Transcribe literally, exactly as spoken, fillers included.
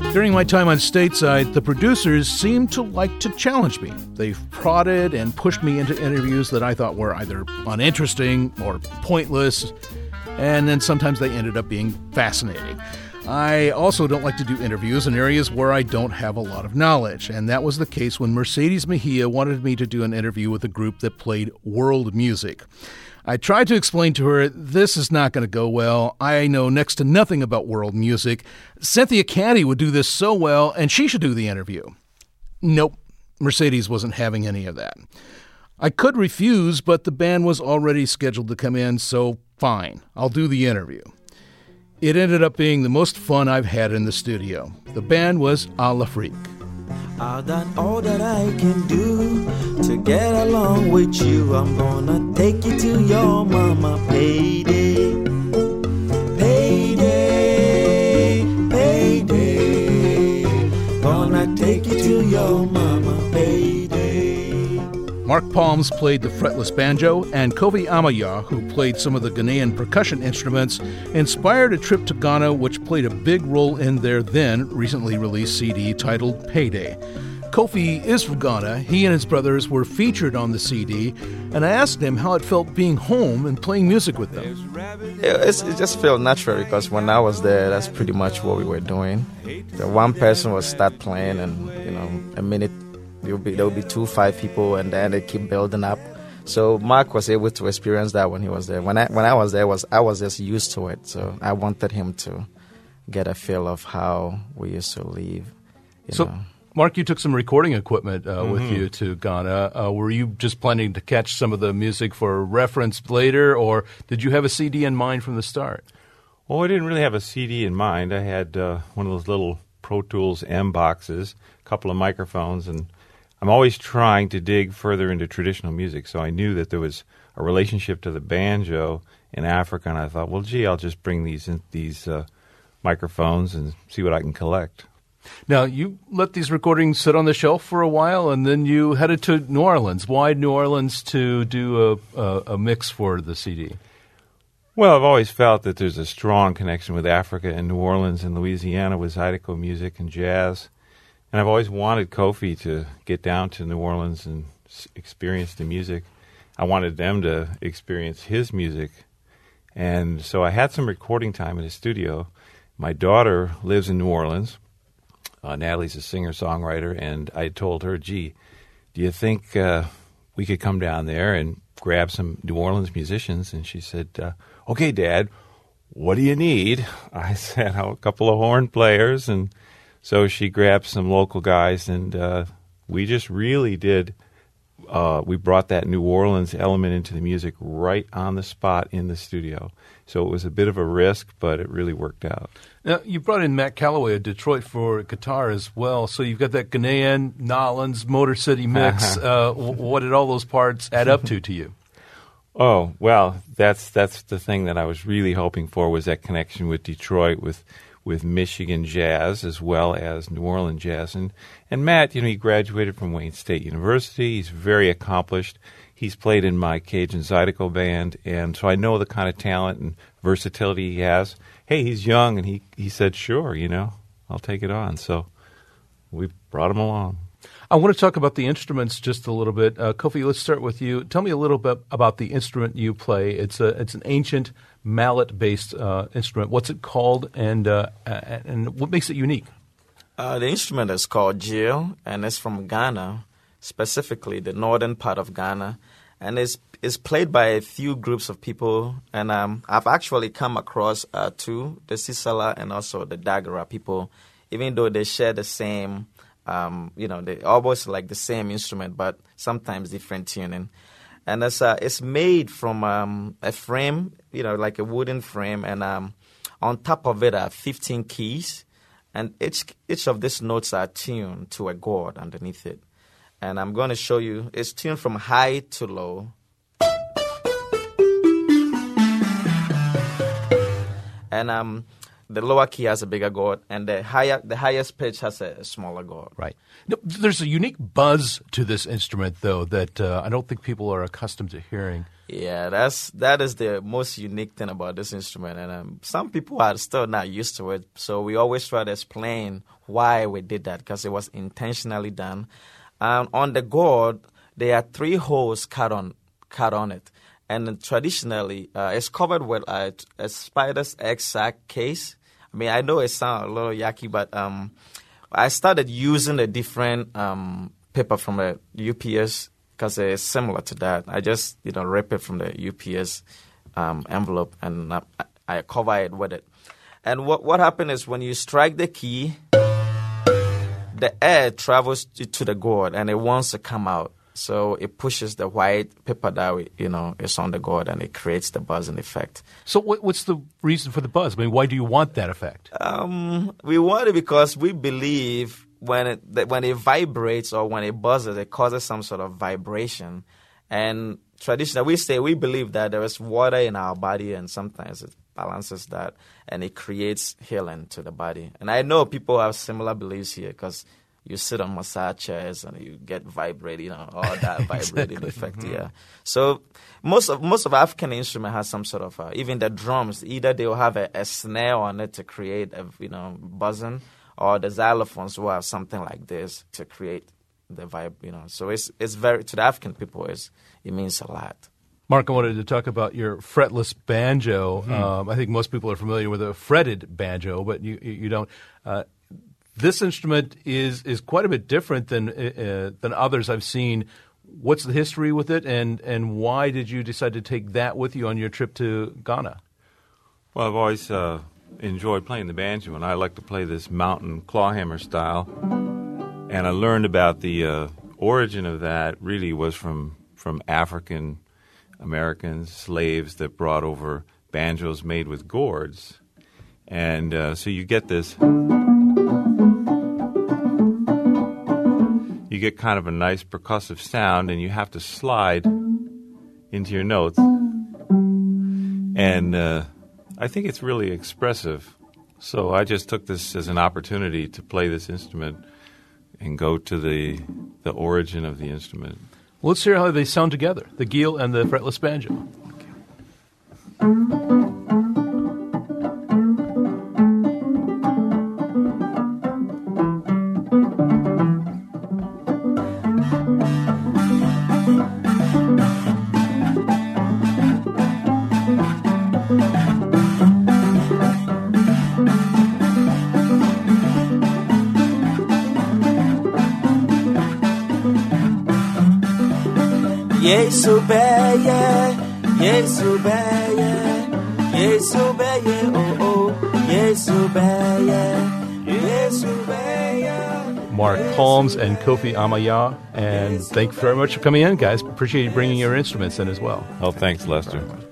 During my time on Stateside, the producers seemed to like to challenge me. They've prodded and pushed me into interviews that I thought were either uninteresting or pointless, and then sometimes they ended up being fascinating. I also don't like to do interviews in areas where I don't have a lot of knowledge, and that was the case when Mercedes Mejia wanted me to do an interview with a group that played world music. I tried to explain to her, this is not going to go well. I know next to nothing about world music. Cynthia Canty would do this so well, and she should do the interview. Nope, Mercedes wasn't having any of that. I could refuse, but the band was already scheduled to come in, so fine, I'll do the interview. It ended up being the most fun I've had in the studio. The band was A L'Afrique. I've done all that I can do to get along with you. I'm gonna take you to your mama. Payday, payday, payday. Gonna take you to your mama. Payday. Mark Palms played the fretless banjo, and Kofi Amaya, who played some of the Ghanaian percussion instruments, inspired a trip to Ghana which played a big role in their then recently released C D titled Payday. Kofi is from Ghana. He and his brothers were featured on the C D, and I asked him how it felt being home and playing music with them. It's, it just felt natural because when I was there, that's pretty much what we were doing. The one person would start playing, and you know, a minute there will be there will be two, five people, and then they keep building up. So Mark was able to experience that when he was there. When I when I was there, was I was just used to it. So I wanted him to get a feel of how we used to live. You so. know. Mark, you took some recording equipment uh, mm-hmm. with you to Ghana. Uh, were you just planning to catch some of the music for reference later, or did you have a C D in mind from the start? Well, I didn't really have a C D in mind. I had uh, one of those little Pro Tools M boxes, a couple of microphones, and I'm always trying to dig further into traditional music. So I knew that there was a relationship to the banjo in Africa, and I thought, well, gee, I'll just bring these in, these uh, microphones and see what I can collect. Now, you let these recordings sit on the shelf for a while, and then you headed to New Orleans. Why New Orleans to do a, a, a mix for the C D? Well, I've always felt that there's a strong connection with Africa, and New Orleans and Louisiana with Zydeco music and jazz. And I've always wanted Kofi to get down to New Orleans and s- experience the music. I wanted them to experience his music. And so I had some recording time in his studio. My daughter lives in New Orleans. Uh, Natalie's a singer-songwriter, and I told her, gee, do you think uh, we could come down there and grab some New Orleans musicians? And she said, uh, okay, Dad, what do you need? I said, oh, a couple of horn players. And so she grabbed some local guys, and uh, we just really did, uh, we brought that New Orleans element into the music right on the spot in the studio. So it was a bit of a risk, but it really worked out. Now, you brought in Matt Calloway of Detroit for guitar as well. So you've got that Ghanaian, Nolans, Motor City mix. uh, what did all those parts add up to to you? Oh, well, that's that's the thing that I was really hoping for, was that connection with Detroit, with with Michigan jazz as well as New Orleans jazz. And, and Matt, you know, he graduated from Wayne State University. He's very accomplished. He's played in my Cajun Zydeco band, and so I know the kind of talent and versatility he has. Hey, he's young, and he, he said, sure, you know, I'll take it on. So we brought him along. I want to talk about the instruments just a little bit. Uh, Kofi, let's start with you. Tell me a little bit about the instrument you play. It's a it's an ancient mallet-based uh, instrument. What's it called, and uh, and what makes it unique? Uh, the instrument is called Jill, and it's from Ghana, specifically the northern part of Ghana, and it's it's played by a few groups of people. And um, I've actually come across uh, two, the Sisala and also the Dagara people, even though they share the same. Um, you know, they almost like the same instrument, but sometimes different tuning. And it's, uh, it's made from um, a frame, you know, like a wooden frame. And um, on top of it are fifteen keys. And each each of these notes are tuned to a chord underneath it. And I'm going to show you, it's tuned from high to low. And um. the lower key has a bigger chord, and the higher, the highest pitch has a smaller chord. Right. No, there's a unique buzz to this instrument, though, that uh, I don't think people are accustomed to hearing. Yeah, that's that is the most unique thing about this instrument, and um, some people are still not used to it. So we always try to explain why we did that, because it was intentionally done. Um, on the gourd, there are three holes cut on cut on it, and traditionally uh, it's covered with a, a spider's egg sac case. I mean, I know it sounds a little yucky, but um, I started using a different um, paper from the U P S. Because it's similar to that. I just, you know, rip it from the U P S um, envelope and I, I cover it with it. And what what happened is when you strike the key, the air travels to, to the gourd and it wants to come out. So it pushes the white paper that, we, you know, is on the gourd and it creates the buzzing effect. So what, what's the reason for the buzz? I mean, why do you want that effect? Um, we want it because we believe when it that when it vibrates or when it buzzes, it causes some sort of vibration. And traditionally, we say we believe that there is water in our body, and sometimes it balances that, and it creates healing to the body. And I know people have similar beliefs here because you sit on massage chairs and you get vibrating, you know, all that vibrating effect. Yeah. So most of most of African instrument has some sort of uh, even the drums. Either they will have a, a snare on it to create a you know buzzing, or the xylophones will have something like this to create the vibe, you know. So it's it's very, to the African people, it's, it means a lot. Mark, I wanted to talk about your fretless banjo. Mm-hmm. Um, I think most people are familiar with a fretted banjo, but you you don't. Uh, this instrument is is quite a bit different than uh, than others I've seen. What's the history with it, and, and why did you decide to take that with you on your trip to Ghana? Well, I've always uh, enjoyed playing the banjo, and I like to play this mountain clawhammer style. And I learned about the uh, origin of that really was from, from African Americans, slaves that brought over banjos made with gourds. And uh, so you get this, you get kind of a nice percussive sound, and you have to slide into your notes. And uh, I think it's really expressive. So I just took this as an opportunity to play this instrument and go to the the origin of the instrument. Well, let's hear how they sound together, the guil and the fretless banjo. Yesu beye, Yesu beye, Yesu beye, oh oh, Yesu beye, Yesu beye. Mark Palms and Kofi Amaya, and thank you very much for coming in, guys. Appreciate you bringing your instruments in as well. Oh, thanks, Lester.